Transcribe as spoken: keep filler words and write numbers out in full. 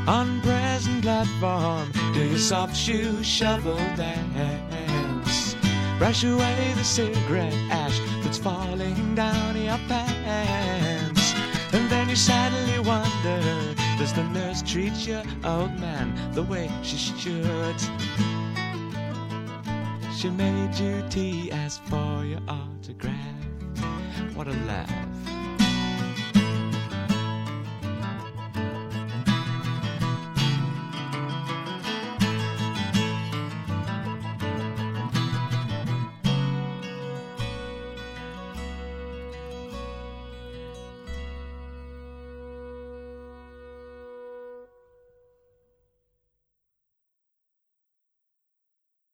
On present platform, do your soft shoe shuffle dance. Brush away the cigarette ash that's falling down your pants. And then you sadly wonder, does the nurse treat your old man the way she should? She made you tea, asked for your autograph. What a laugh.